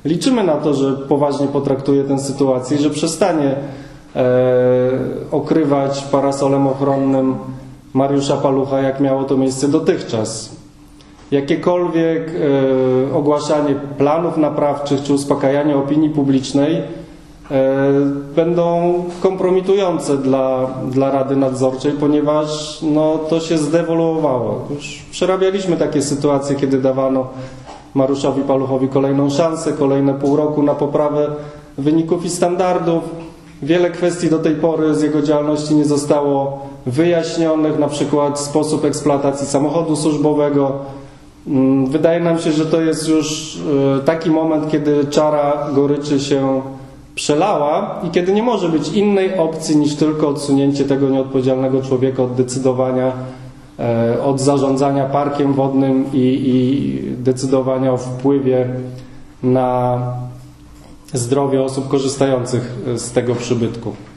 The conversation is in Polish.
liczymy na to, że poważnie potraktuje tę sytuację i że przestanie okrywać parasolem ochronnym Mariusza Palucha, jak miało to miejsce dotychczas. Jakiekolwiek ogłaszanie planów naprawczych czy uspokajanie opinii publicznej będą kompromitujące dla Rady Nadzorczej, ponieważ to się zdewoluowało. Już przerabialiśmy takie sytuacje, kiedy dawano Mariuszowi Paluchowi kolejną szansę, kolejne pół roku na poprawę wyników i standardów. Wiele kwestii do tej pory z jego działalności nie zostało wyjaśnionych, na przykład sposób eksploatacji samochodu służbowego. Wydaje nam się, że to jest już taki moment, kiedy czara goryczy się przelała i kiedy nie może być innej opcji niż tylko odsunięcie tego nieodpowiedzialnego człowieka od decydowania, od zarządzania parkiem wodnym i decydowania o wpływie na zdrowie osób korzystających z tego przybytku.